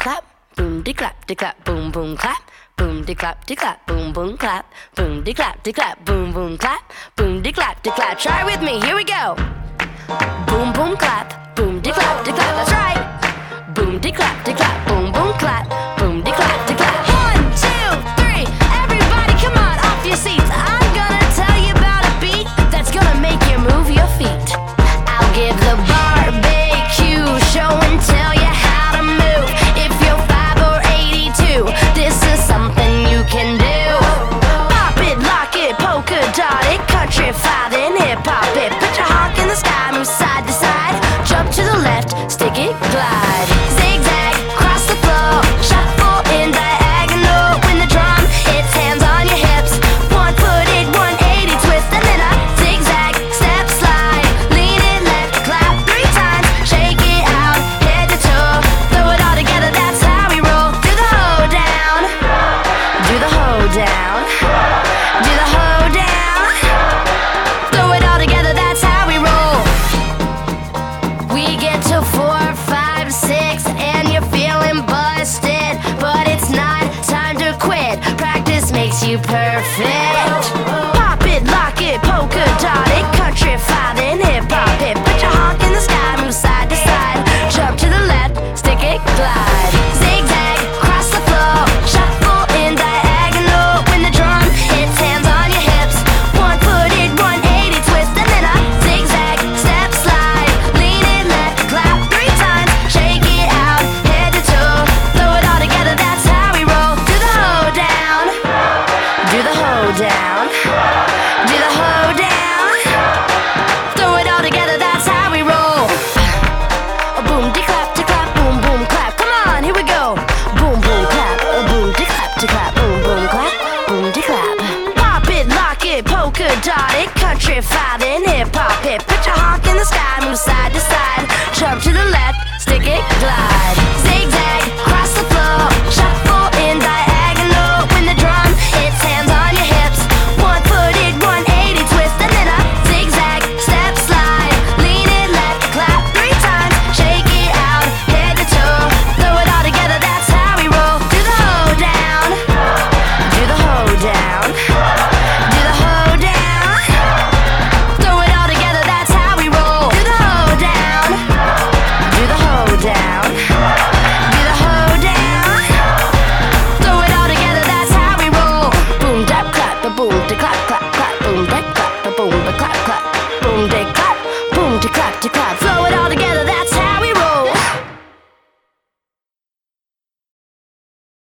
clap, boom de clap, boom boom clap, boom de clap, boom boom clap, boom de clap, boom boom clap, boom de clap, try with me, here we go. Boom boom clap, boom de clap, that's right. Boom de clap, boom boom clap, boom de clap, 1, 2, 3, everybody come on off your seats. I'm gonna tell you about a beat that's gonna make you move your feet. I'll give the barbecue show and tell you how to move. If you're 5 or 82, this is something you can do. Pop it, lock it, polka dot it, countrify then hip hop it. Put your honk in the sky, move side to side, jump to the left, stick it, glide. Zigzag, cross the floor, shuffle in diagonal. When the drum hits, hands on your hips, 1 foot it, 180 twist, and then a zigzag, step slide, lean it left, clap 3 times, shake it out, head to toe, throw it all together, that's how we roll. Do the hoedown, do the hoedown, do the hoedown, throw it all together, that's how we roll. We get to 4, 5, 6, and you're feeling busted, but it's not time to quit. Practice makes you perfect.